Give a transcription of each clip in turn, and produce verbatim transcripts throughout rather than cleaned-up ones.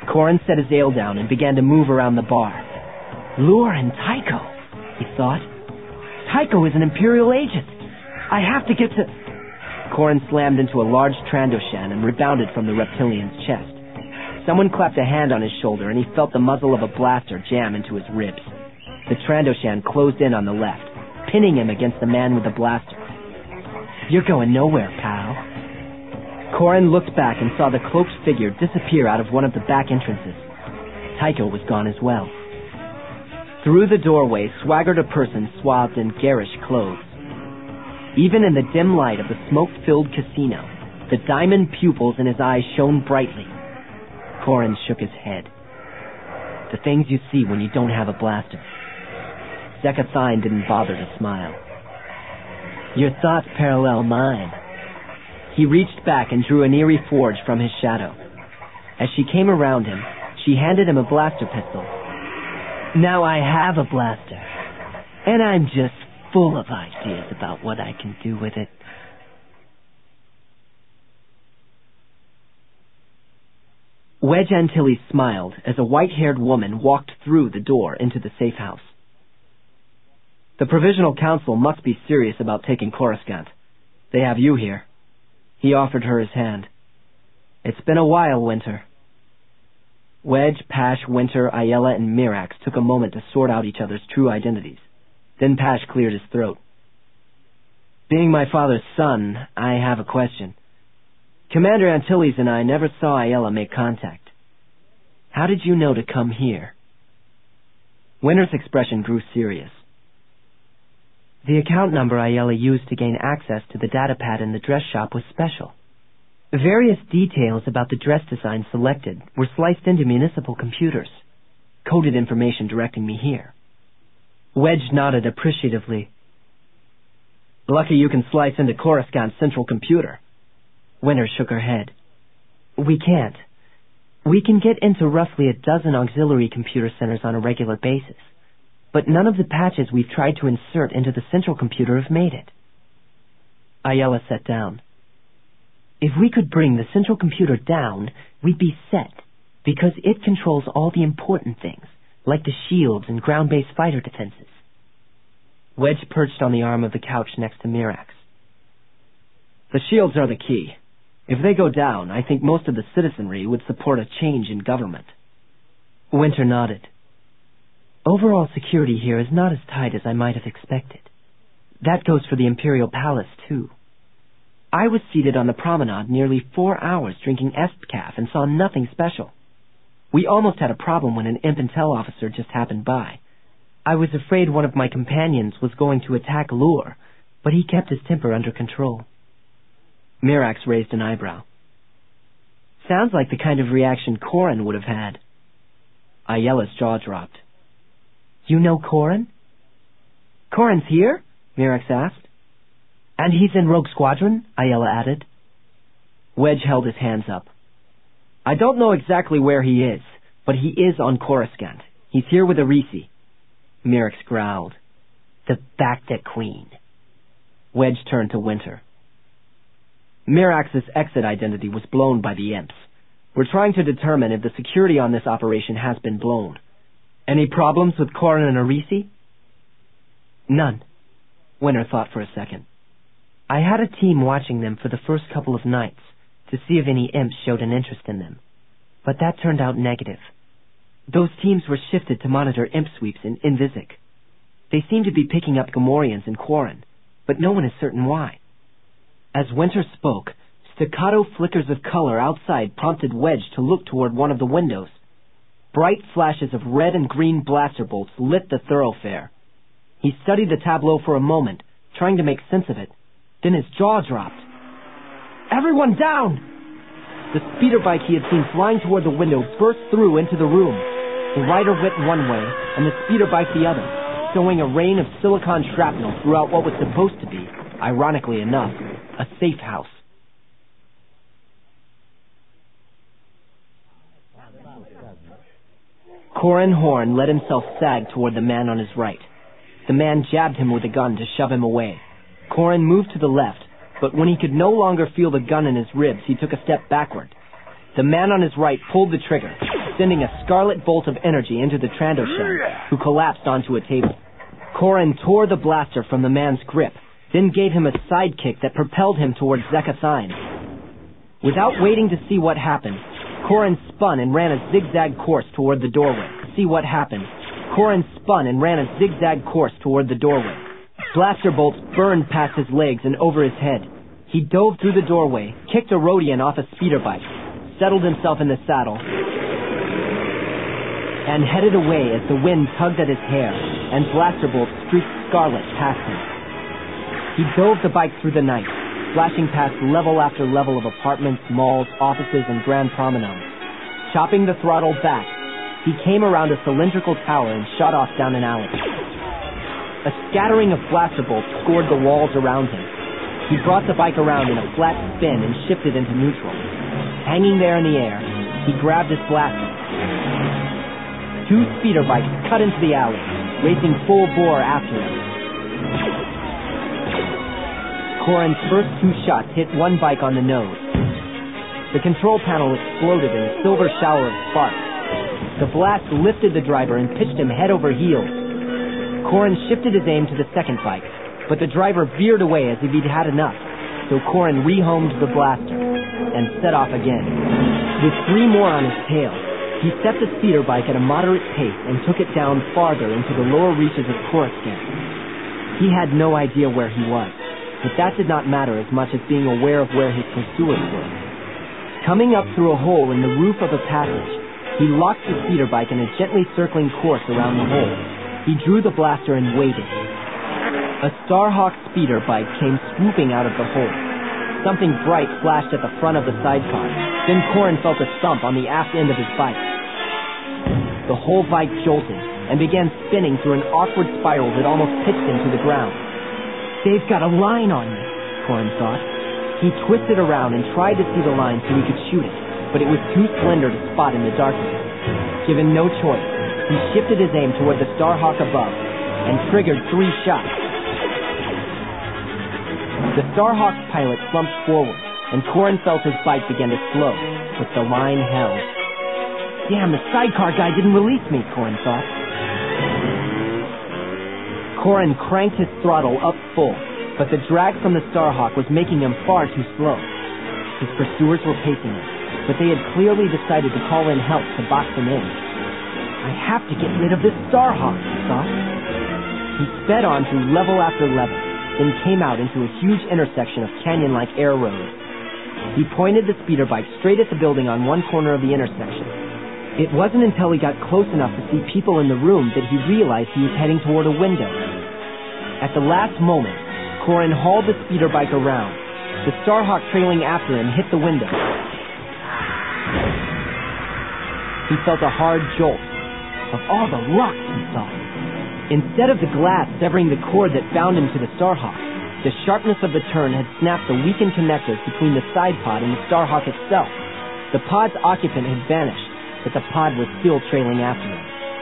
Corin set his ale down and began to move around the bar. Lure and Tycho, he thought. Tycho is an Imperial agent. I have to get to... Corin slammed into a large Trandoshan and rebounded from the reptilian's chest. Someone clapped a hand on his shoulder and he felt the muzzle of a blaster jam into his ribs. The Trandoshan closed in on the left, pinning him against the man with the blaster. You're going nowhere, pal. Corin looked back and saw the cloaked figure disappear out of one of the back entrances. Tycho was gone as well. Through the doorway swaggered a person swathed in garish clothes. Even in the dim light of the smoke-filled casino, the diamond pupils in his eyes shone brightly. Corin shook his head. The things you see when you don't have a blaster. Zekathine didn't bother to smile. Your thoughts parallel mine. He reached back and drew an eerie forge from his shadow. As she came around him, she handed him a blaster pistol. Now I have a blaster, and I'm just full of ideas about what I can do with it. Wedge Antilles smiled as a white-haired woman walked through the door into the safe house. The Provisional Council must be serious about taking Coruscant. They have you here. He offered her his hand. It's been a while, Winter. Wedge, Pash, Winter, Ayala, and Mirax took a moment to sort out each other's true identities. Then Pash cleared his throat. Being my father's son, I have a question. Commander Antilles and I never saw Ayala make contact. How did you know to come here? Winter's expression grew serious. The account number Ayala used to gain access to the datapad in the dress shop was special. Various details about the dress design selected were sliced into municipal computers. Coded information directing me here. Wedge nodded appreciatively. Lucky you can slice into Coruscant's central computer. Winter shook her head. We can't. We can get into roughly a dozen auxiliary computer centers on a regular basis, but none of the patches we've tried to insert into the central computer have made it. Ayala sat down. If we could bring the central computer down, we'd be set, because it controls all the important things, like the shields and ground-based fighter defenses. Wedge perched on the arm of the couch next to Mirax. The shields are the key. If they go down, I think most of the citizenry would support a change in government. Winter nodded. Overall security here is not as tight as I might have expected. That goes for the Imperial Palace, too. I was seated on the promenade nearly four hours drinking Estcaf and saw nothing special. We almost had a problem when an Imp Intel officer just happened by. I was afraid one of my companions was going to attack Lure, but he kept his temper under control. Mirax raised an eyebrow. Sounds like the kind of reaction Corin would have had. Ayala's jaw dropped. You know Corin? Corin's here? Mirax asked. And he's in Rogue Squadron? Ayala added. Wedge held his hands up. I don't know exactly where he is, but he is on Coruscant. He's here with Arisi. Mirax growled. The Bacta Queen. Wedge turned to Winter. Mirax's exit identity was blown by the Imps. We're trying to determine if the security on this operation has been blown. Any problems with Corin and Arisi? None. Winter thought for a second. I had a team watching them for the first couple of nights to see if any imps showed an interest in them, but that turned out negative. Those teams were shifted to monitor imp sweeps in Invisic. They seem to be picking up Gamorreans in Quarren, but no one is certain why. As Winter spoke, staccato flickers of color outside prompted Wedge to look toward one of the windows. Bright flashes of red and green blaster bolts lit the thoroughfare. He studied the tableau for a moment, trying to make sense of it. Then his jaw dropped. Everyone down! The speeder bike he had seen flying toward the window burst through into the room. The rider went one way, and the speeder bike the other, sowing a rain of silicon shrapnel throughout what was supposed to be, ironically enough, a safe house. Corin Horn let himself sag toward the man on his right. The man jabbed him with a gun to shove him away. Corin moved to the left, but when he could no longer feel the gun in his ribs, he took a step backward. The man on his right pulled the trigger. sending a scarlet bolt of energy into the Trandoshan, who collapsed onto a table. Korin tore the blaster from the man's grip, then gave him a sidekick that propelled him towards Zekathine. Without waiting to see what happened, Korin spun and ran a zigzag course toward the doorway. See what happened. Korin spun and ran a zigzag course toward the doorway. Blaster bolts burned past his legs and over his head. He dove through the doorway, kicked a Rodian off a speeder bike, settled himself in the saddle, and headed away as the wind tugged at his hair and blaster bolts streaked scarlet past him. He dove the bike through the night, flashing past level after level of apartments, malls, offices, and Grand Promenade. Chopping the throttle back, he came around a cylindrical tower and shot off down an alley. A scattering of blaster bolts scored the walls around him. He brought the bike around in a flat spin and shifted into neutral. Hanging there in the air, he grabbed his blaster. Two speeder bikes cut into the alley, racing full bore after him. Korin's first two shots hit one bike on the nose. The control panel exploded in a silver shower of sparks. The blast lifted the driver and pitched him head over heels. Korin shifted his aim to the second bike, but the driver veered away as if he'd had enough, so Korin rehomed the blaster and set off again. With three more on his tail, he set the speeder bike at a moderate pace and took it down farther into the lower reaches of Coruscant. He had no idea where he was, but that did not matter as much as being aware of where his pursuers were. Coming up through a hole in the roof of a passage, he locked the speeder bike in a gently circling course around the hole. He drew the blaster and waited. A Starhawk speeder bike came swooping out of the hole. Something bright flashed at the front of the sidecar. Then Korin felt a thump on the aft end of his bike. The whole bike jolted and began spinning through an awkward spiral that almost pitched him to the ground. They've got a line on me, Korin thought. He twisted around and tried to see the line so he could shoot it, but it was too slender to spot in the darkness. Given no choice, he shifted his aim toward the Starhawk above and triggered three shots. The Starhawk's pilot slumped forward, and Korin felt his bike begin to slow, but the line held. Damn, the sidecar guy didn't release me, Korin thought. Korin cranked his throttle up full, but the drag from the Starhawk was making him far too slow. His pursuers were pacing him, but they had clearly decided to call in help to box him in. I have to get rid of this Starhawk, he thought. He sped on through level after level, then came out into a huge intersection of canyon-like air roads. He pointed the speeder bike straight at the building on one corner of the intersection. It wasn't until he got close enough to see people in the room that he realized he was heading toward a window. At the last moment, Korin hauled the speeder bike around. The Starhawk trailing after him hit the window. He felt a hard jolt. Of all the luck, he thought. Instead of the glass severing the cord that bound him to the Starhawk, the sharpness of the turn had snapped the weakened connectors between the side pod and the Starhawk itself. The pod's occupant had vanished, but the pod was still trailing after him.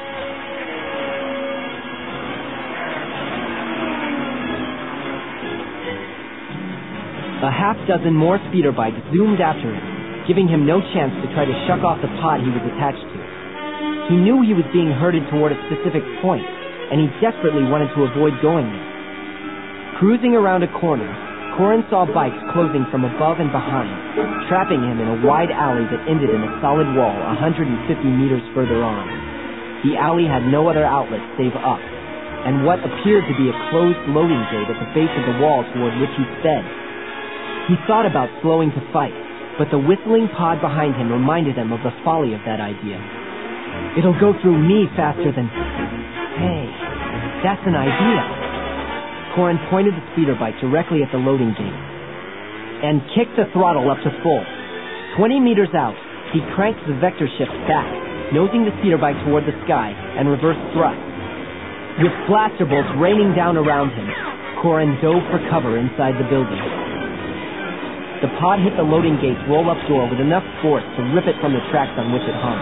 A half dozen more speeder bikes zoomed after him, giving him no chance to try to shuck off the pod he was attached to. He knew he was being herded toward a specific point, and he desperately wanted to avoid going there. Cruising around a corner, Korin saw bikes closing from above and behind, trapping him in a wide alley that ended in a solid wall one hundred fifty meters further on. The alley had no other outlet save up, and what appeared to be a closed loading gate at the base of the wall toward which he sped. He thought about slowing to fight, but the whistling pod behind him reminded him of the folly of that idea. It'll go through me faster than... Hey, that's an idea. Korin pointed the speeder bike directly at the loading gate and kicked the throttle up to full. Twenty meters out, he cranked the vector shift back, nosing the speeder bike toward the sky and reverse thrust. With blaster bolts raining down around him, Korin dove for cover inside the building. The pod hit the loading gate's roll-up door with enough force to rip it from the tracks on which it hung.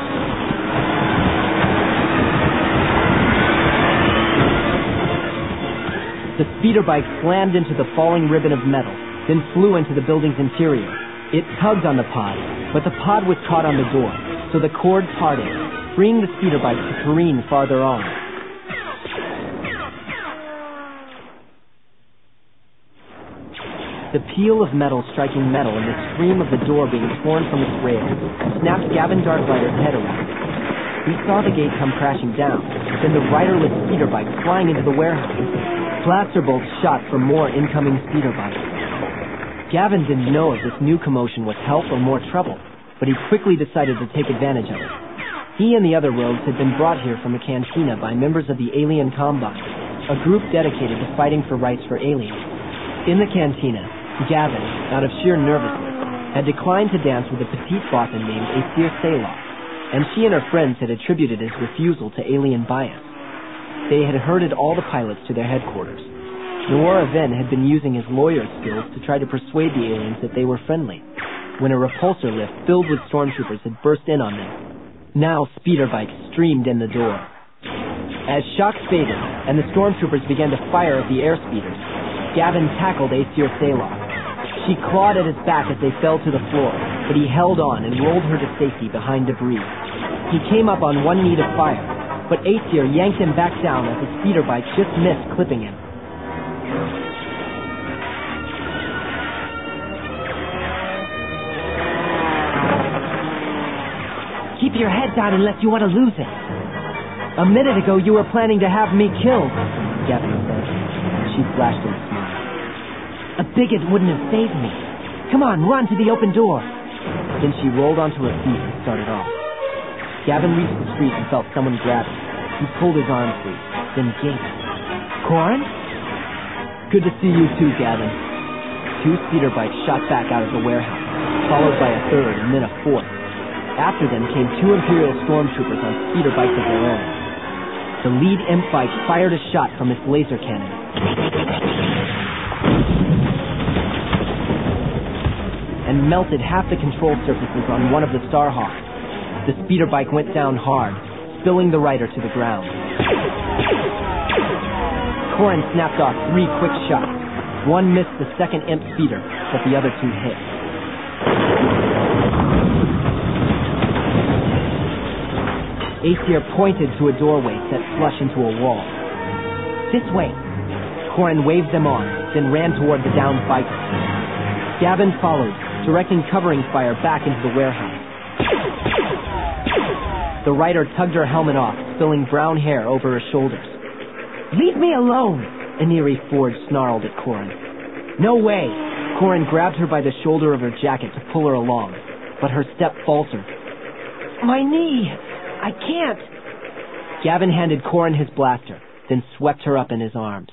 The speeder bike slammed into the falling ribbon of metal, then flew into the building's interior. It tugged on the pod, but the pod was caught on the door, so the cord parted, freeing the speeder bike to careen farther on. The peal of metal striking metal and the scream of the door being torn from its rails snapped Gavin Darklighter's head around. He saw the gate come crashing down, then the riderless speeder bike flying into the warehouse. Blaster bolts shot from more incoming speeder bikes. Gavin didn't know if this new commotion was help or more trouble, but he quickly decided to take advantage of it. He and the other rogues had been brought here from a cantina by members of the Alien Combine, a group dedicated to fighting for rights for aliens. In the cantina, Gavin, out of sheer nervousness, had declined to dance with a petite Bothan named Aesir Selah, and she and her friends had attributed his refusal to alien bias. They had herded all the pilots to their headquarters. Noora then had been using his lawyer skills to try to persuade the aliens that they were friendly, when a repulsor lift filled with stormtroopers had burst in on them. Now speeder bikes streamed in the door. As shock faded and the stormtroopers began to fire at the airspeeders, Gavin tackled Aesir Selah. She clawed at his back as they fell to the floor, but he held on and rolled her to safety behind debris. He came up on one knee to fire, but Aesir yanked him back down as the speeder bike just missed clipping him. Keep your head down unless you want to lose it. A minute ago you were planning to have me killed, Gavin said. She flashed him a smile. A bigot wouldn't have saved me. Come on, run to the open door. Then she rolled onto her feet and started off. Gavin reached the street and felt someone grab him. He pulled his arm free, then gaped. Corin? Good to see you too, Gavin. Two speeder bikes shot back out of the warehouse, followed by a third and then a fourth. After them came two Imperial stormtroopers on speeder bikes of their own. The lead imp bike fired a shot from its laser cannon and melted half the control surfaces on one of the Starhawks. The speeder bike went down hard, spilling the rider to the ground. Corin snapped off three quick shots. One missed the second imp speeder, but the other two hit. Aesir pointed to a doorway set flush into a wall. This way. Corin waved them on, then ran toward the downed biker. Gavin followed, directing covering fire back into the warehouse. The rider tugged her helmet off, spilling brown hair over her shoulders. Leave me alone, Aniri Ford snarled at Corin. No way! Corin grabbed her by the shoulder of her jacket to pull her along, but her step faltered. My knee! I can't! Gavin handed Corin his blaster, then swept her up in his arms.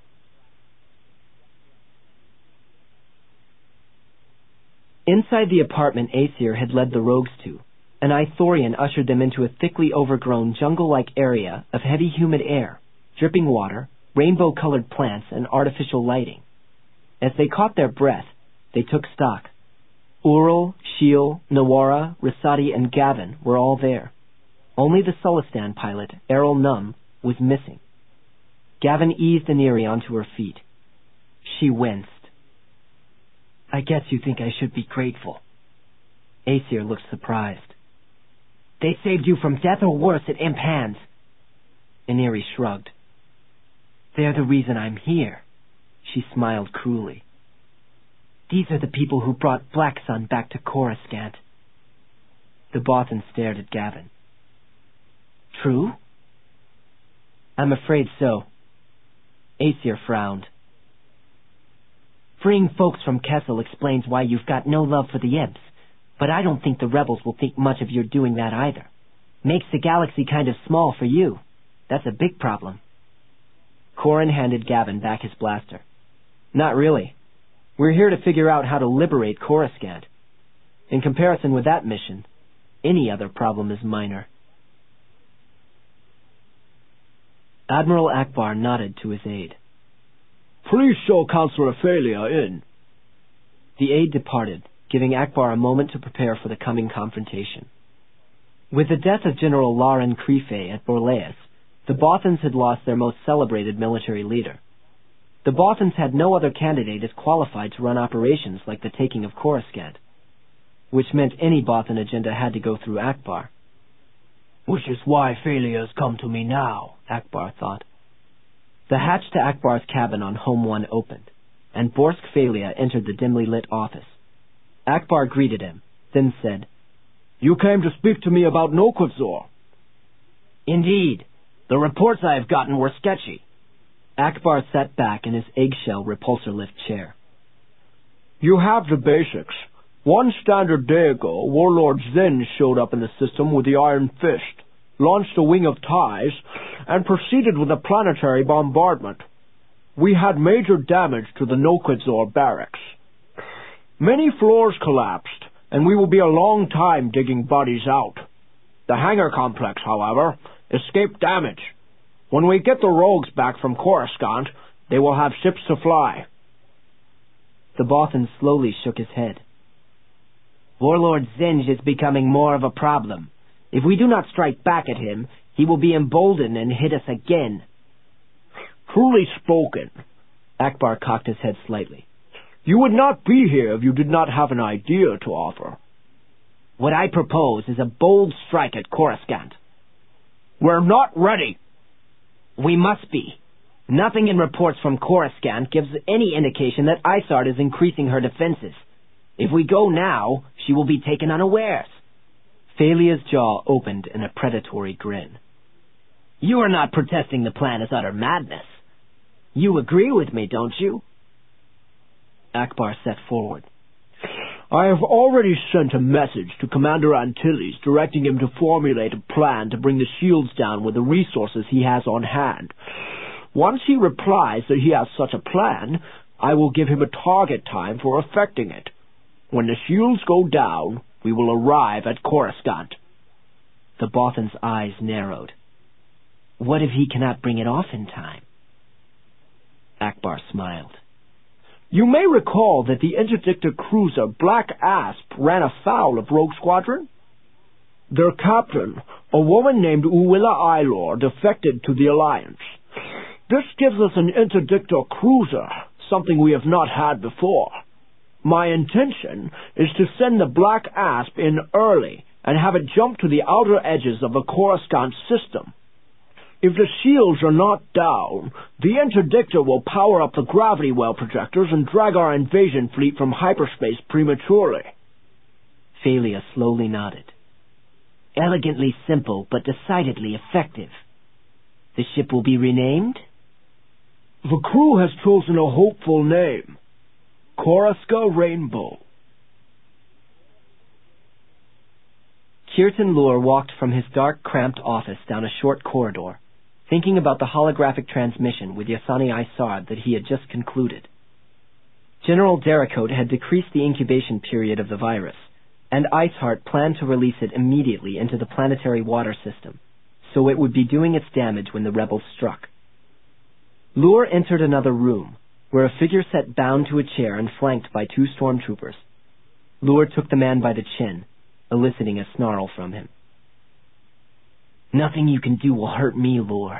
Inside the apartment Aesir had led the rogues to, an Ithorian ushered them into a thickly overgrown jungle-like area of heavy humid air, dripping water, rainbow-colored plants, and artificial lighting. As they caught their breath, they took stock. Ural, Shiel, Nawara, Rasati, and Gavin were all there. Only the Sulistan pilot, Errol Num, was missing. Gavin eased Aniri onto her feet. She winced. I guess you think I should be grateful. Aesir looked surprised. They saved you from death or worse at imp hands. Aniri shrugged. They're the reason I'm here. She smiled cruelly. These are the people who brought Black Sun back to Coruscant. The Bothan stared at Gavin. True? I'm afraid so. Aesir frowned. Freeing folks from Kessel explains why you've got no love for the imps, but I don't think the rebels will think much of your doing that either. Makes the galaxy kind of small for you. That's a big problem. Corin handed Gavin back his blaster. Not really. We're here to figure out how to liberate Coruscant. In comparison with that mission, any other problem is minor. Admiral Akbar nodded to his aide. Please show Councillor Ophelia in. The aide departed, giving Akbar a moment to prepare for the coming confrontation. With the death of General Lauren Crefe at Borleas, the Bothans had lost their most celebrated military leader. The Bothans had no other candidate as qualified to run operations like the taking of Coruscant, which meant any Bothan agenda had to go through Akbar. Which is why Phalia's come to me now, Akbar thought. The hatch to Akbar's cabin on Home One opened, and Borsk Phalia entered the dimly lit office. Akbar greeted him, then said, You came to speak to me about Nokwivzor. Indeed. The reports I have gotten were sketchy. Akbar sat back in his eggshell repulsor lift chair. You have the basics. One standard day ago, Warlord Zen showed up in the system with the Iron Fist, launched a wing of ties, and proceeded with a planetary bombardment. We had major damage to the Nokwivzor barracks. Many floors collapsed, and we will be a long time digging bodies out. The hangar complex, however, escaped damage. When we get the rogues back from Coruscant, they will have ships to fly. The Bothan slowly shook his head. Warlord Zinj is becoming more of a problem. If we do not strike back at him, he will be emboldened and hit us again. Truly spoken. Akbar cocked his head slightly. You would not be here if you did not have an idea to offer. What I propose is a bold strike at Coruscant. We're not ready. We must be. Nothing in reports from Coruscant gives any indication that Isard is increasing her defenses. If we go now, she will be taken unawares. Phalia's jaw opened in a predatory grin. You are not protesting the plan as utter madness. You agree with me, don't you? Akbar set forward. I have already sent a message to Commander Antilles directing him to formulate a plan to bring the shields down with the resources he has on hand. Once he replies that he has such a plan, I will give him a target time for effecting it. When the shields go down, we will arrive at Coruscant. The Bothan's eyes narrowed. What if he cannot bring it off in time? Akbar smiled. You may recall that the interdictor cruiser Black Asp ran afoul of Rogue Squadron. Their captain, a woman named Uwilla Ailor, defected to the Alliance. This gives us an interdictor cruiser, something we have not had before. My intention is to send the Black Asp in early and have it jump to the outer edges of the Coruscant system. If the shields are not down, the interdictor will power up the gravity well projectors and drag our invasion fleet from hyperspace prematurely. Phalia slowly nodded. Elegantly simple, but decidedly effective. The ship will be renamed? The crew has chosen a hopeful name. Koraska Rainbow. Kirtan Lur walked from his dark, cramped office down a short corridor, thinking about the holographic transmission with Yasani Isard that he had just concluded. General Derricote had decreased the incubation period of the virus, and Iceheart planned to release it immediately into the planetary water system, so it would be doing its damage when the rebels struck. Lur entered another room, where a figure sat bound to a chair and flanked by two stormtroopers. Lur took the man by the chin, eliciting a snarl from him. Nothing you can do will hurt me, Lur.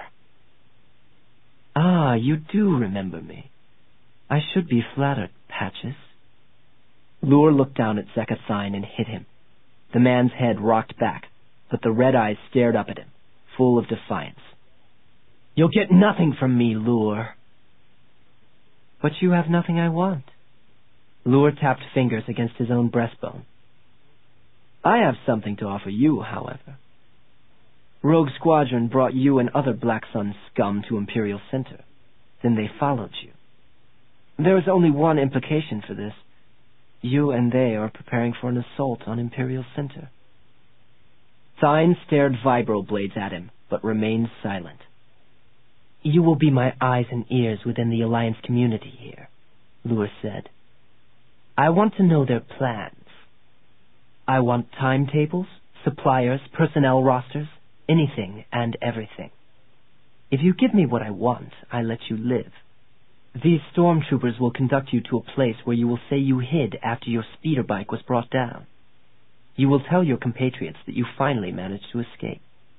Ah, you do remember me. I should be flattered, Patches. Lur looked down at Zekathine and hit him. The man's head rocked back, but the red eyes stared up at him, full of defiance. You'll get nothing from me, Lur. But you have nothing I want. Lur tapped fingers against his own breastbone. I have something to offer you, however. Rogue Squadron brought you and other Black Sun scum to Imperial Center. Then they followed you. There is only one implication for this. You and they are preparing for an assault on Imperial Center. Thine stared vibroblades at him, but remained silent. You will be my eyes and ears within the Alliance community here, Lur said. I want to know their plans. I want timetables, suppliers, personnel rosters, anything and everything. If you give me what I want, I let you live. These stormtroopers will conduct you to a place where you will say you hid after your speeder bike was brought down. You will tell your compatriots that you finally managed to escape.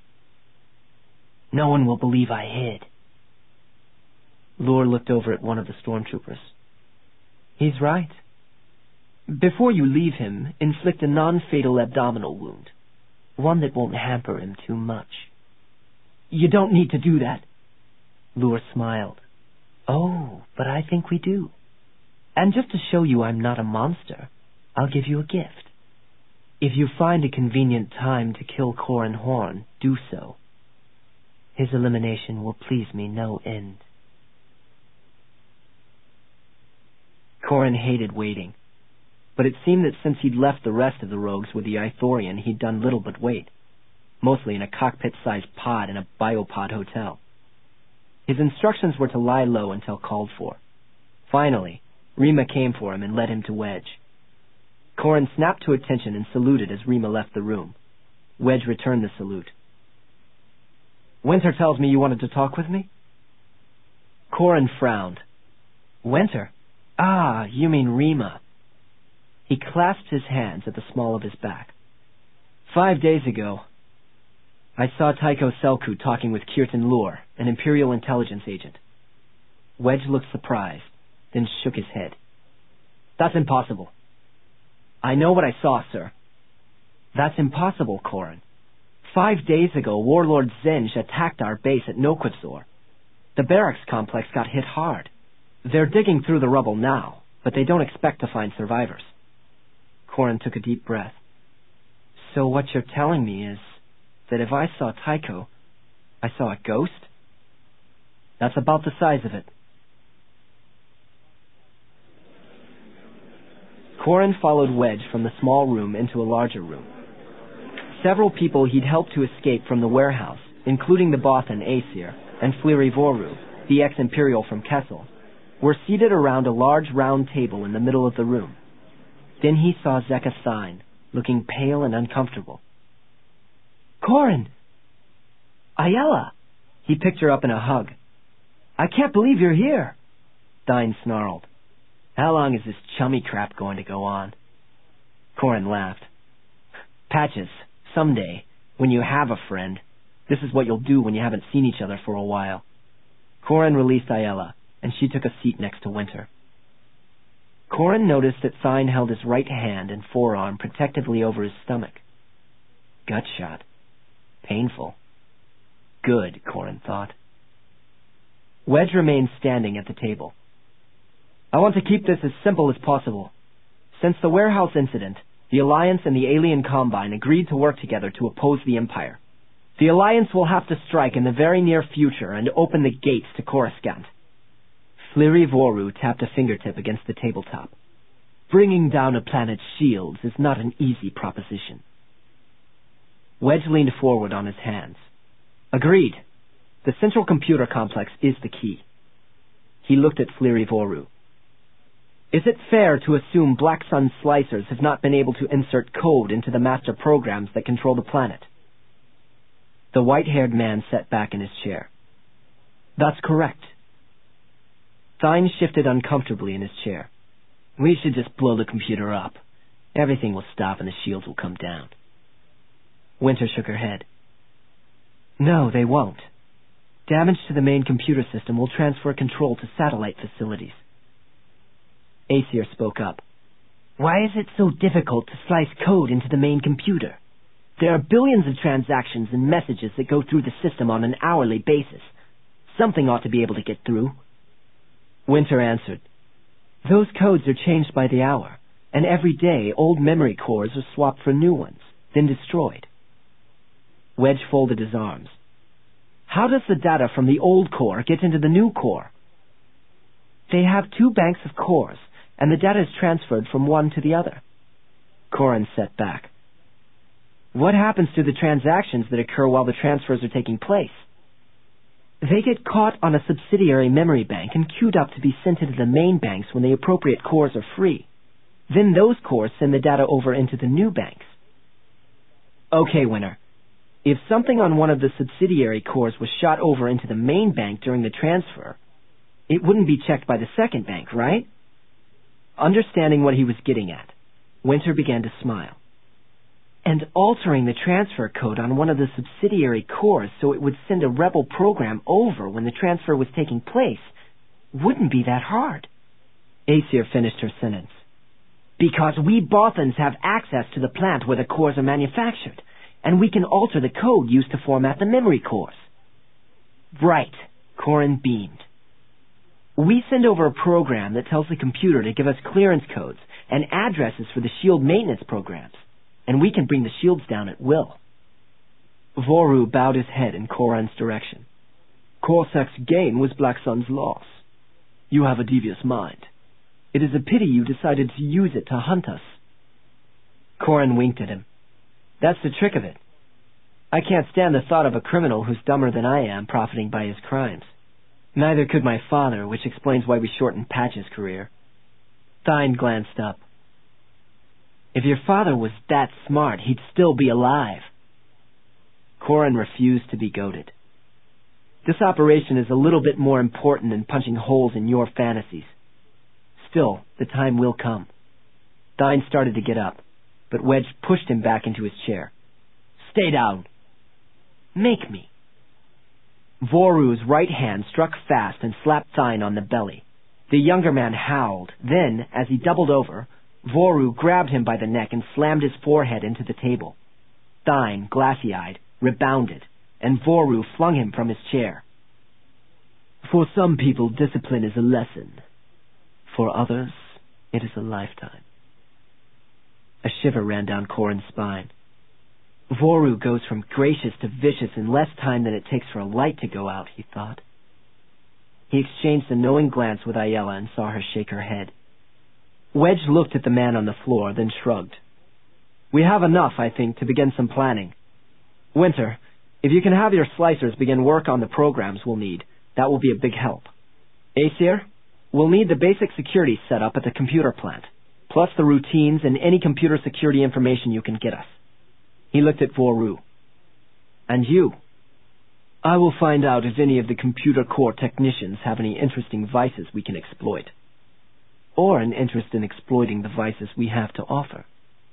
No one will believe I hid. Lur looked over at one of the stormtroopers. He's right. Before you leave him, inflict a non-fatal abdominal wound. One that won't hamper him too much. You don't need to do that. Lure smiled. Oh, but I think we do. And just to show you I'm not a monster, I'll give you a gift. If you find a convenient time to kill Corin Horn, do so. His elimination will please me no end. Corin hated waiting, but it seemed that since he'd left the rest of the rogues with the Ithorian, he'd done little but wait, mostly in a cockpit-sized pod in a biopod hotel. His instructions were to lie low until called for. Finally, Rima came for him and led him to Wedge. Corin snapped to attention and saluted as Rima left the room. Wedge returned the salute. Winter tells me you wanted to talk with me? Corin frowned. Winter? Ah, you mean Rima. He clasped his hands at the small of his back. Five days ago, I saw Tycho Selku talking with Kirtan Lure, an Imperial intelligence agent. Wedge looked surprised, then shook his head. That's impossible. I know what I saw, sir. That's impossible, Corin. Five days ago, Warlord Zenj attacked our base at Nokwadzor. The barracks complex got hit hard. They're digging through the rubble now, but they don't expect to find survivors. Corin took a deep breath. So what you're telling me is that if I saw Tycho, I saw a ghost? That's about the size of it. Corin followed Wedge from the small room into a larger room. Several people he'd helped to escape from the warehouse, including the Bothan Aesir and Fliri Voru, the ex-Imperial from Kessel, were seated around a large round table in the middle of the room. Then he saw Zeka Thine, looking pale and uncomfortable. Corin! Ayala! He picked her up in a hug. I can't believe you're here! Thine snarled. How long is this chummy crap going to go on? Corin laughed. Patches, someday, when you have a friend, this is what you'll do when you haven't seen each other for a while. Corin released Ayala, and she took a seat next to Winter. Corin noticed that Thine held his right hand and forearm protectively over his stomach. Gut shot. Painful. Good, Corin thought. Wedge remained standing at the table. I want to keep this as simple as possible. Since the warehouse incident, the Alliance and the Alien Combine agreed to work together to oppose the Empire. The Alliance will have to strike in the very near future and open the gates to Coruscant. Fliri Voru tapped a fingertip against the tabletop. Bringing down a planet's shields is not an easy proposition. Wedge leaned forward on his hands. Agreed. The central computer complex is the key. He looked at Fliri Voru. Is it fair to assume Black Sun slicers have not been able to insert code into the master programs that control the planet? The white-haired man sat back in his chair. That's correct. Thine shifted uncomfortably in his chair. We should just blow the computer up. Everything will stop and the shields will come down. Winter shook her head. No, they won't. Damage to the main computer system will transfer control to satellite facilities. Aesir spoke up. Why is it so difficult to slice code into the main computer? There are billions of transactions and messages that go through the system on an hourly basis. Something ought to be able to get through. Winter answered. Those codes are changed by the hour, and every day old memory cores are swapped for new ones, then destroyed. Wedge folded his arms. How does the data from the old core get into the new core? They have two banks of cores, and the data is transferred from one to the other. Corin sat back. What happens to the transactions that occur while the transfers are taking place? They get caught on a subsidiary memory bank and queued up to be sent into the main banks when the appropriate cores are free. Then those cores send the data over into the new banks. Okay, Winter. If something on one of the subsidiary cores was shot over into the main bank during the transfer, it wouldn't be checked by the second bank, right? Understanding what he was getting at, Winter began to smile. And altering the transfer code on one of the subsidiary cores so it would send a rebel program over when the transfer was taking place wouldn't be that hard. Aesir finished her sentence. Because we Bothans have access to the plant where the cores are manufactured, and we can alter the code used to format the memory cores. Right, Corin beamed. We send over a program that tells the computer to give us clearance codes and addresses for the shield maintenance programs, and we can bring the shields down at will. Voru bowed his head in Corin's direction. Corsax's gain was Black Sun's loss. You have a devious mind. It is a pity you decided to use it to hunt us. Corin winked at him. That's the trick of it. I can't stand the thought of a criminal who's dumber than I am profiting by his crimes. Neither could my father, which explains why we shortened Patch's career. Thine glanced up. If your father was that smart, he'd still be alive. Corin refused to be goaded. This operation is a little bit more important than punching holes in your fantasies. Still, the time will come. Thine started to get up, but Wedge pushed him back into his chair. Stay down. Make me. Voru's right hand struck fast and slapped Thine on the belly. The younger man howled. Then, as he doubled over, Voru grabbed him by the neck and slammed his forehead into the table. Thine, glassy-eyed, rebounded, and Voru flung him from his chair. For some people, discipline is a lesson. For others, it is a lifetime. A shiver ran down Corin's spine. Voru goes from gracious to vicious in less time than it takes for a light to go out, he thought. He exchanged a knowing glance with Ayala and saw her shake her head. Wedge looked at the man on the floor, then shrugged. We have enough, I think, to begin some planning. Winter, if you can have your slicers begin work on the programs we'll need, that will be a big help. Aesir, we'll need the basic security set up at the computer plant, plus the routines and any computer security information you can get us. He looked at Voru. And you? I will find out if any of the computer core technicians have any interesting vices we can exploit. Or an interest in exploiting the vices we have to offer.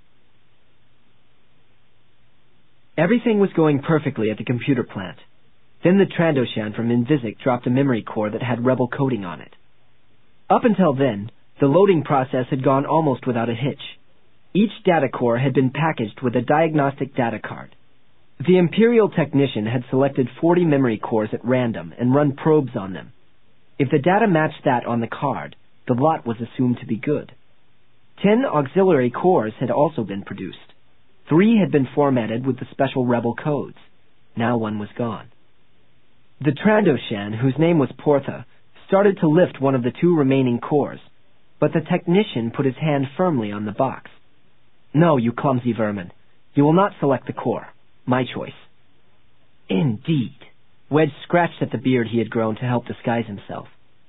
Everything was going perfectly at the computer plant. Then the Trandoshan from Invisic dropped a memory core that had rebel coding on it. Up until then, the loading process had gone almost without a hitch. Each data core had been packaged with a diagnostic data card. The Imperial technician had selected forty memory cores at random and run probes on them. If the data matched that on the card, the lot was assumed to be good. Ten auxiliary cores had also been produced. Three had been formatted with the special rebel codes. Now one was gone. The Trandoshan, whose name was Portha, started to lift one of the two remaining cores, but the technician put his hand firmly on the box. No, you clumsy vermin. You will not select the core. My choice. Indeed. Wedge scratched at the beard he had grown to help disguise himself.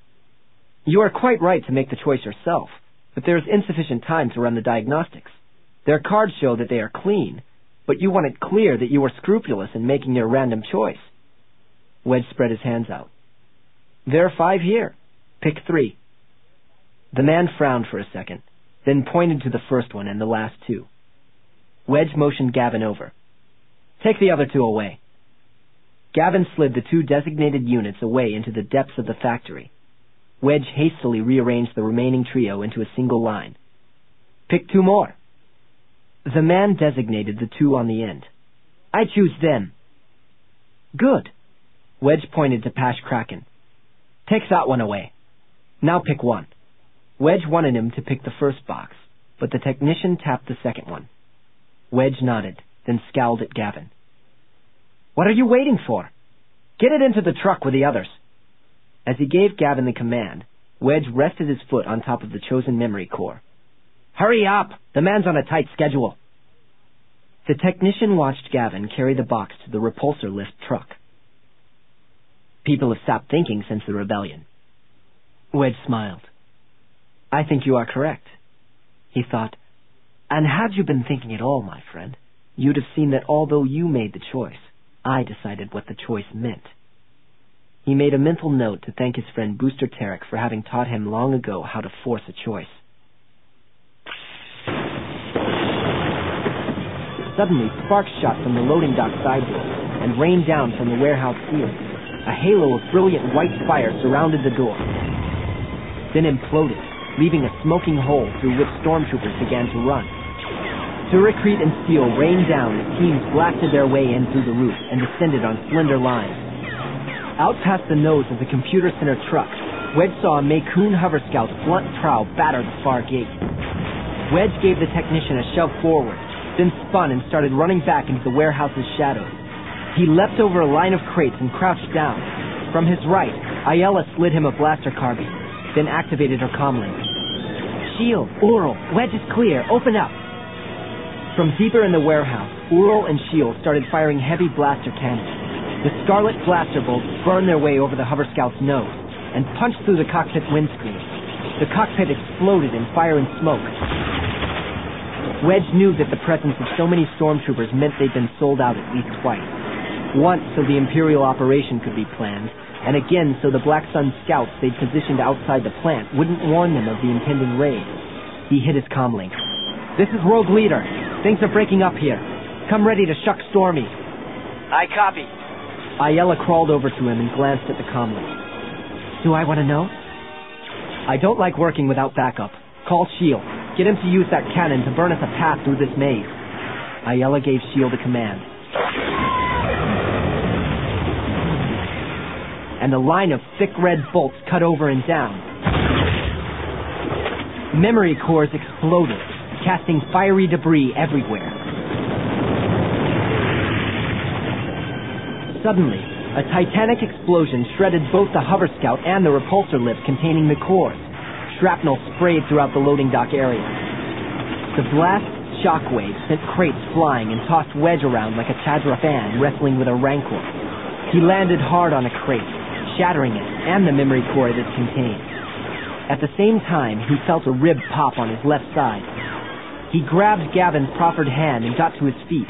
You are quite right to make the choice yourself, but there is insufficient time to run the diagnostics. Their cards show that they are clean, but you want it clear that you were scrupulous in making your random choice. Wedge spread his hands out. There are five here. Pick three. The man frowned for a second, then pointed to the first one and the last two. Wedge motioned Gavin over. Take the other two away. Gavin slid the two designated units away into the depths of the factory. Wedge hastily rearranged the remaining trio into a single line. Pick two more. The man designated the two on the end. I choose them. Good. Wedge pointed to Pash Kraken. Take that one away. Now pick one. Wedge wanted him to pick the first box, but the technician tapped the second one. Wedge nodded, then scowled at Gavin. What are you waiting for? Get it into the truck with the others. As he gave Gavin the command, Wedge rested his foot on top of the chosen memory core. Hurry up! The man's on a tight schedule. The technician watched Gavin carry the box to the repulsor lift truck. People have stopped thinking since the rebellion. Wedge smiled. I think you are correct. He thought, and had you been thinking at all, my friend, you'd have seen that although you made the choice, I decided what the choice meant. He made a mental note to thank his friend Booster Tarek for having taught him long ago how to force a choice. Suddenly, sparks shot from the loading dock side door and rained down from the warehouse ceiling. A halo of brilliant white fire surrounded the door, then imploded, leaving a smoking hole through which stormtroopers began to run. Duracrete and steel rained down as teams blasted their way in through the roof and descended on slender lines. Out past the nose of the computer center truck, Wedge saw a Maycoon hover scout's blunt prow batter the far gate. Wedge gave the technician a shove forward, then spun and started running back into the warehouse's shadows. He leapt over a line of crates and crouched down. From his right, Ayala slid him a blaster carbine, then activated her comlink. Shield, Ural, Wedge is clear, open up. From deeper in the warehouse, Ural and Shield started firing heavy blaster cannons. The scarlet blaster bolts burned their way over the hover scout's nose and punched through the cockpit windscreen. The cockpit exploded in fire and smoke. Wedge knew that the presence of so many stormtroopers meant they'd been sold out at least twice. Once so the Imperial operation could be planned, and again so the Black Sun scouts they'd positioned outside the plant wouldn't warn them of the impending raid. He hit his comlink. This is Rogue Leader. Things are breaking up here. Come ready to shuck Stormy. I copy. Ayala crawled over to him and glanced at the comlink. Do I want to know? I don't like working without backup. Call Shield. Get him to use that cannon to burn us a path through this maze. Ayala gave Shield a command. And a line of thick red bolts cut over and down. Memory cores exploded, casting fiery debris everywhere. Suddenly, a titanic explosion shredded both the hover scout and the repulsor lip containing the cores. Shrapnel sprayed throughout the loading dock area. The blast shockwave sent crates flying and tossed Wedge around like a Tadra fan wrestling with a Rancor. He landed hard on a crate, shattering it and the memory core it contained. At the same time, he felt a rib pop on his left side. He grabbed Gavin's proffered hand and got to his feet.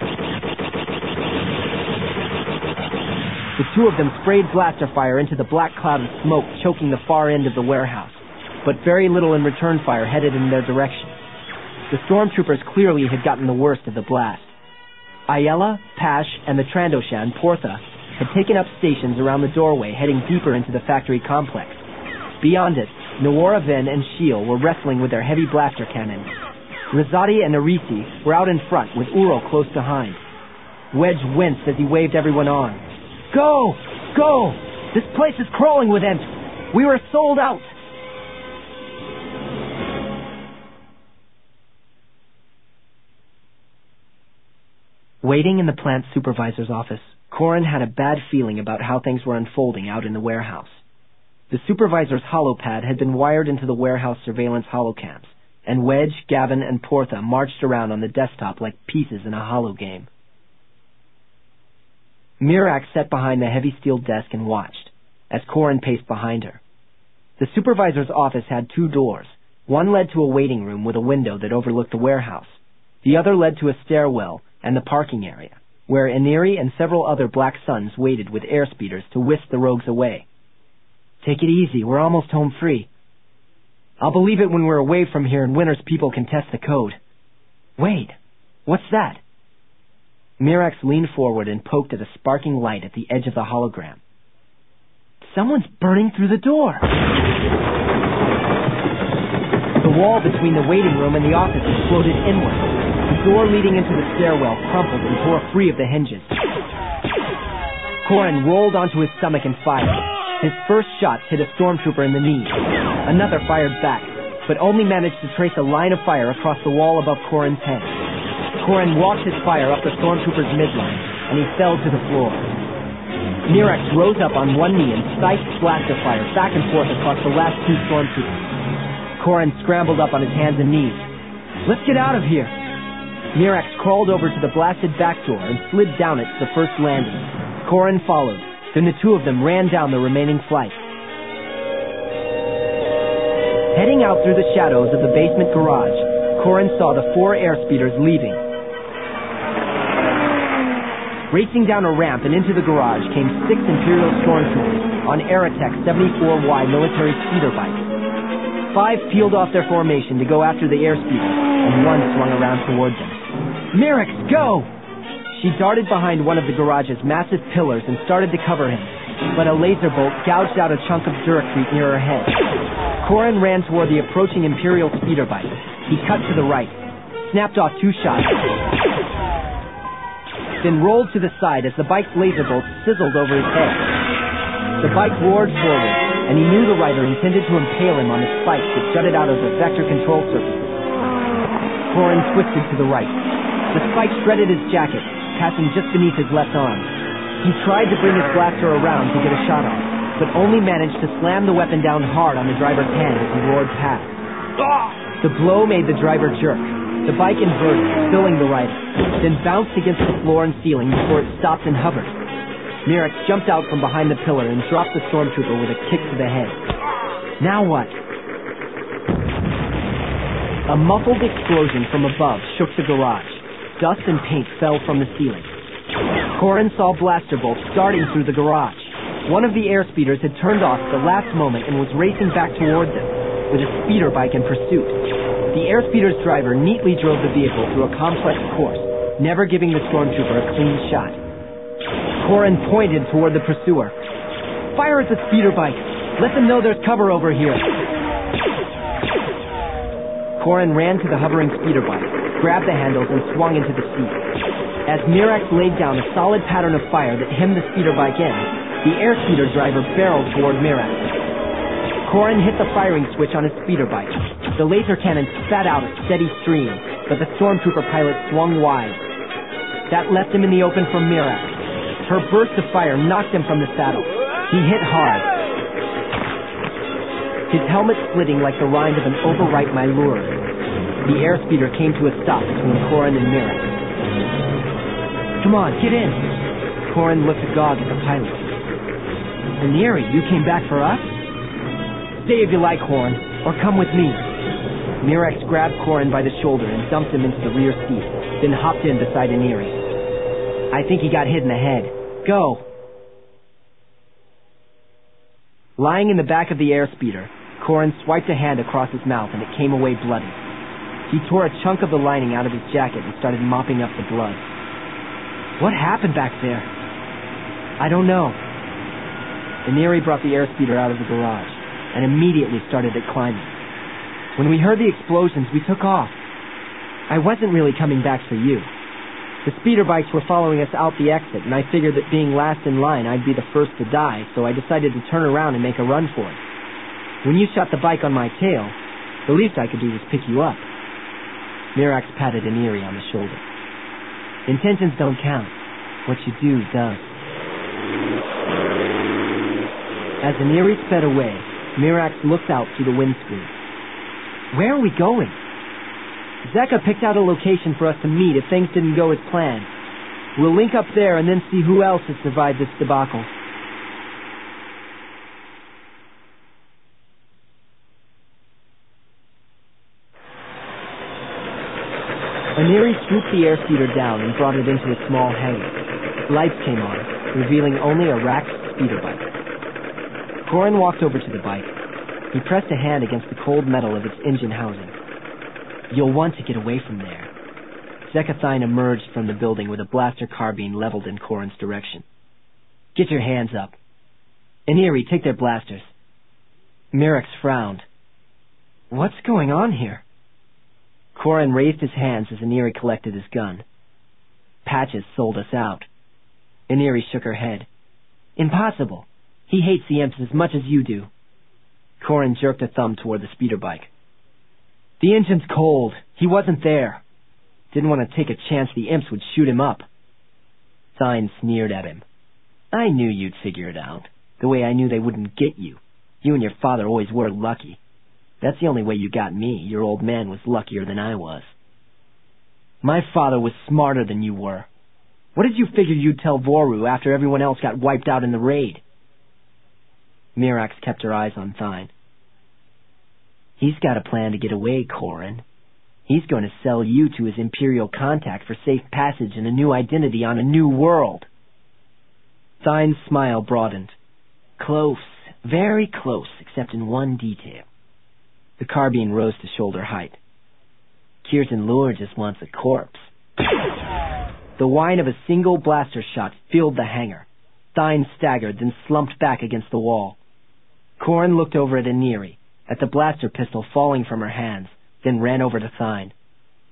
The two of them sprayed blaster fire into the black cloud of smoke choking the far end of the warehouse, but very little in return fire headed in their direction. The stormtroopers clearly had gotten the worst of the blast. Ayala, Pash, and the Trandoshan, Portha, had taken up stations around the doorway heading deeper into the factory complex. Beyond it, Nawara Ven and Shield were wrestling with their heavy blaster cannons. Rizzotti and Arisi were out in front with Ural close behind. Wedge winced as he waved everyone on. Go! Go! This place is crawling with Ents! We were sold out! Waiting in the plant supervisor's office, Corrin had a bad feeling about how things were unfolding out in the warehouse. The supervisor's holopad had been wired into the warehouse surveillance holocams, and Wedge, Gavin, and Portha marched around on the desktop like pieces in a holo game. Mirak sat behind the heavy steel desk and watched, as Corrin paced behind her. The supervisor's office had two doors. One led to a waiting room with a window that overlooked the warehouse. The other led to a stairwell and the parking area, where Iniri and several other Black Suns waited with airspeeders to whisk the rogues away. Take it easy, we're almost home free. I'll believe it when we're away from here and Winter's people can test the code. Wait, what's that? Mirax leaned forward and poked at a sparking light at the edge of the hologram. Someone's burning through the door! The wall between the waiting room and the office exploded inward. The door leading into the stairwell crumpled and tore free of the hinges. Corrin rolled onto his stomach and fired. His first shot hit a stormtrooper in the knee. Another fired back, but only managed to trace a line of fire across the wall above Corrin's head. Corrin walked his fire up the stormtrooper's midline, and he fell to the floor. Mirax rose up on one knee and siped blaster fire back and forth across the last two stormtroopers. Corrin scrambled up on his hands and knees. Let's get out of here! Mirax crawled over to the blasted back door and slid down it to the first landing. Corrin followed. Then the two of them ran down the remaining flight. Heading out through the shadows of the basement garage, Corrin saw the four airspeeders leaving. Racing down a ramp and into the garage came six Imperial stormtroopers on Aerotech seventy-four Y military speeder bikes. Five peeled off their formation to go after the airspeeders, and one swung around toward them. Mirax, go! She darted behind one of the garage's massive pillars and started to cover him, but a laser bolt gouged out a chunk of Duracrete near her head. Corrin ran toward the approaching Imperial speeder bike. He cut to the right. snapped off two shots, then rolled to the side as the bike's laser bolt sizzled over his head. The bike roared forward, and he knew the rider intended to impale him on the spikes that jutted out of the vector control surfaces. Corin twisted to the right. The spike shredded his jacket, passing just beneath his left arm. He tried to bring his blaster around to get a shot off, but only managed to slam the weapon down hard on the driver's hand as he roared past. The blow made the driver jerk. The bike inverted, spilling the rider, then bounced against the floor and ceiling before it stopped and hovered. Mirex jumped out from behind the pillar and dropped the stormtrooper with a kick to the head. Now what? A muffled explosion from above shook the garage. Dust and paint fell from the ceiling. Corin saw blaster bolts darting through the garage. One of the airspeeders had turned off at the last moment and was racing back toward them, with a speeder bike in pursuit. The airspeeder's driver neatly drove the vehicle through a complex course, never giving the stormtrooper a clean shot. Corin pointed toward the pursuer. "Fire at the speeder bike! Let them know there's cover over here!" Corin ran to the hovering speeder bike, grabbed the handles, and swung into the seat. As Mirex laid down a solid pattern of fire that hemmed the speeder bike in, the airspeeder driver barreled toward Mirex. Corin hit the firing switch on his speeder bike. The laser cannon spat out a steady stream, but the stormtrooper pilot swung wide. That left him in the open for Mirex. Her burst of fire knocked him from the saddle. He hit hard, his helmet splitting like the rind of an overripe Mylure. The airspeeder came to a stop between Corin and Mirex. "Come on, get in." Corin looked agog at the pilot. "Aniri, you came back for us?" "Stay if you like, Horn, or come with me." Mirex grabbed Corin by the shoulder and dumped him into the rear seat, then hopped in beside Aniri. "I think he got hit in the head. Go." Lying in the back of the airspeeder, Corin swiped a hand across his mouth and it came away bloody. He tore a chunk of the lining out of his jacket and started mopping up the blood. "What happened back there?" "I don't know." Aniri brought the airspeeder out of the garage and immediately started it climbing. "When we heard the explosions, we took off. I wasn't really coming back for you. The speeder bikes were following us out the exit, and I figured that being last in line, I'd be the first to die, so I decided to turn around and make a run for it. When you shot the bike on my tail, the least I could do was pick you up." Mirex patted Aniri on the shoulder. "Intentions don't count. What you do does." As Aniri sped away, Mirex looked out through the windscreen. "Where are we going?" "Zeka picked out a location for us to meet if things didn't go as planned. We'll link up there and then see who else has survived this debacle." Aniri swooped the airspeeder down and brought it into a small hangar. Lights came on, revealing only a racked speeder bike. Corin walked over to the bike. He pressed a hand against the cold metal of its engine housing. "You'll want to get away from there." Zeka emerged from the building with a blaster carbine leveled in Corin's direction. "Get your hands up." "Aniri, take their blasters." Mirex frowned. "What's going on here?" Corin raised his hands as Aniri collected his gun. "Patches sold us out." Aniri shook her head. "Impossible. He hates the imps as much as you do." Corin jerked a thumb toward the speeder bike. "The engine's cold. He wasn't there. Didn't want to take a chance the imps would shoot him up." Thine sneered at him. "I knew you'd figure it out, the way I knew they wouldn't get you. You and your father always were lucky. That's the only way you got me. Your old man was luckier than I was." "My father was smarter than you were. What did you figure you'd tell Voru after everyone else got wiped out in the raid?" Mirex kept her eyes on Thine. "He's got a plan to get away, Corin. He's going to sell you to his Imperial contact for safe passage and a new identity on a new world." Thine's smile broadened. "Close, very close, except in one detail." The carbine rose to shoulder height. "Kirtan Lure just wants a corpse." The whine of a single blaster shot filled the hangar. Thine staggered, then slumped back against the wall. Corin looked over at Aniri, at the blaster pistol falling from her hands, then ran over to Thine.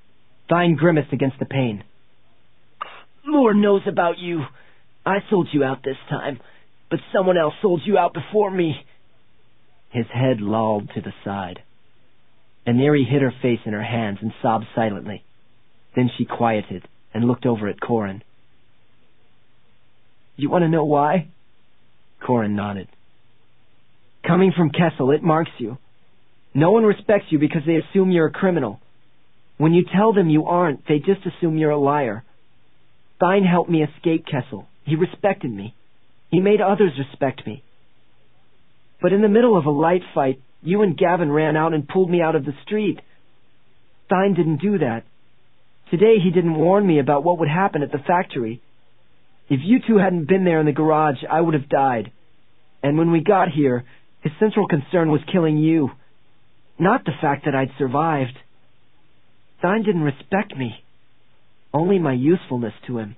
Thine grimaced against the pain. Lure knows about you. I sold you out this time, but someone else sold you out before me. His head lolled to the side. Aneri hid her face in her hands and sobbed silently. Then she quieted and looked over at Corin. You want to know why? Corin nodded. Coming from Kessel, it marks you. No one respects you because they assume you're a criminal. When you tell them you aren't, they just assume you're a liar. Thine helped me escape Kessel. He respected me. He made others respect me. But in the middle of a light fight, you and Gavin ran out and pulled me out of the street. Thine didn't do that. Today he didn't warn me about what would happen at the factory. If you two hadn't been there in the garage, I would have died. And when we got here, his central concern was killing you, not the fact that I'd survived. Thine didn't respect me, only my usefulness to him.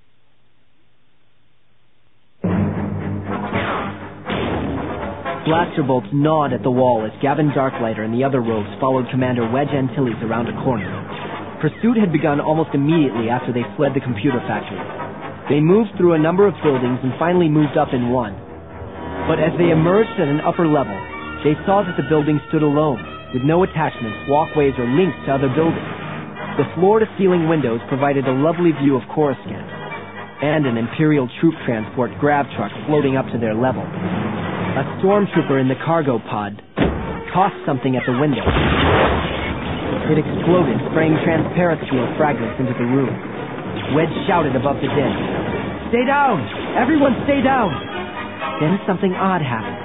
Blaster bolts gnawed at the wall as Gavin Darklighter and the other rogues followed Commander Wedge Antilles around a corner. Pursuit had begun almost immediately after they fled the computer factory. They moved through a number of buildings and finally moved up in one. But as they emerged at an upper level, they saw that the building stood alone, with no attachments, walkways, or links to other buildings. The floor-to-ceiling windows provided a lovely view of Coruscant, and an Imperial troop transport grav truck floating up to their level. A stormtrooper in the cargo pod tossed something at the window. It exploded, spraying transparent steel fragments into the room. Wedge shouted above the din. Stay down! Everyone stay down! Then something odd happened.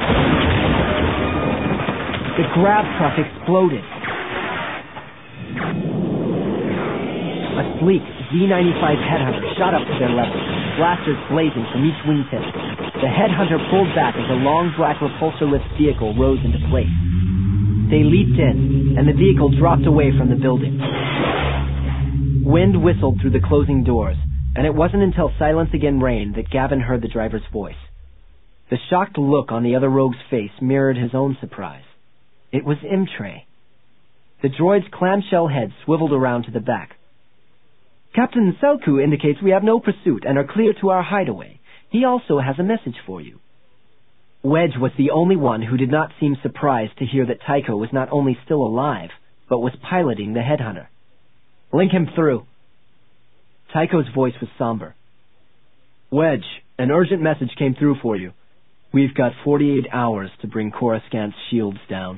The grav truck exploded. A sleek Z ninety-five headhunter shot up to their level, blasters blazing from each wingtip. The headhunter pulled back as a long black repulsor lift vehicle rose into place. They leaped in, and the vehicle dropped away from the building. Wind whistled through the closing doors, and it wasn't until silence again reigned that Gavin heard the driver's voice. The shocked look on the other rogue's face mirrored his own surprise. It was Imtre. The droid's clamshell head swiveled around to the back. Captain Selku indicates we have no pursuit and are clear to our hideaway. He also has a message for you. Wedge was the only one who did not seem surprised to hear that Tycho was not only still alive, but was piloting the headhunter. Link him through. Tycho's voice was somber. Wedge, an urgent message came through for you. We've got forty-eight hours to bring Coruscant's shields down.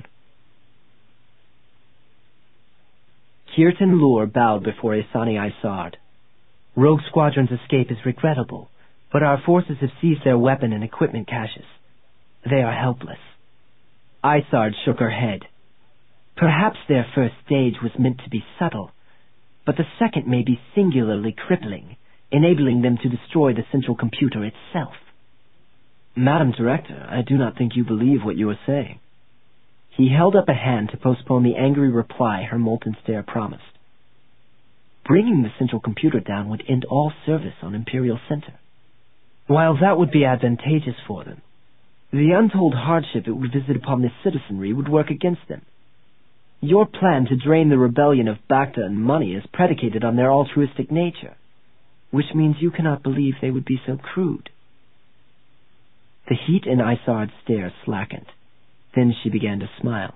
Kirtan Lur bowed before Isani Isard. Rogue Squadron's escape is regrettable, but our forces have seized their weapon and equipment caches. They are helpless. Isard shook her head. Perhaps their first stage was meant to be subtle, but the second may be singularly crippling, enabling them to destroy the central computer itself. Madam Director, I do not think you believe what you are saying. He held up a hand to postpone the angry reply her molten stare promised. Bringing the central computer down would end all service on Imperial Center. While that would be advantageous for them, the untold hardship it would visit upon the citizenry would work against them. Your plan to drain the rebellion of Bacta and money is predicated on their altruistic nature, which means you cannot believe they would be so crude. The heat in Isard's stare slackened. Then she began to smile.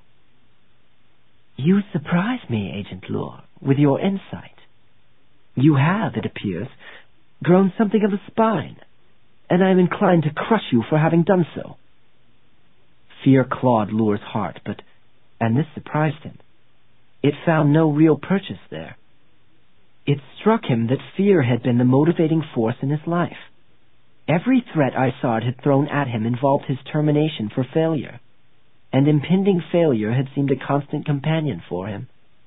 You surprise me, Agent Lure, with your insight. You have, it appears, grown something of a spine, and I am inclined to crush you for having done so. Fear clawed Lure's heart, but, and this surprised him, it found no real purchase there. It struck him that fear had been the motivating force in his life. Every threat Isard had thrown at him involved his termination for failure, and impending failure had seemed a constant companion for him.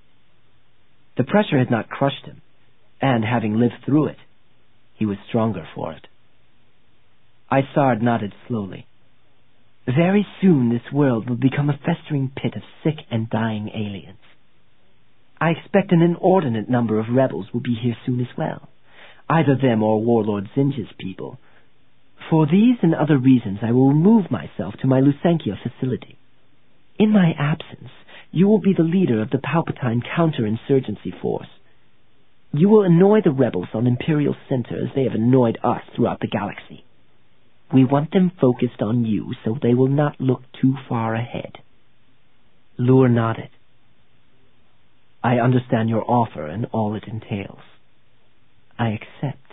The pressure had not crushed him, and having lived through it, he was stronger for it. Isard nodded slowly. Very soon this world will become a festering pit of sick and dying aliens. I expect an inordinate number of rebels will be here soon as well, either them or Warlord Zinja's people. For these and other reasons I will remove myself to my Lusankia facility. In my absence, you will be the leader of the Palpatine counterinsurgency force. You will annoy the rebels on Imperial Center as they have annoyed us throughout the galaxy. We want them focused on you so they will not look too far ahead." Lure nodded. "I understand your offer and all it entails. I accept."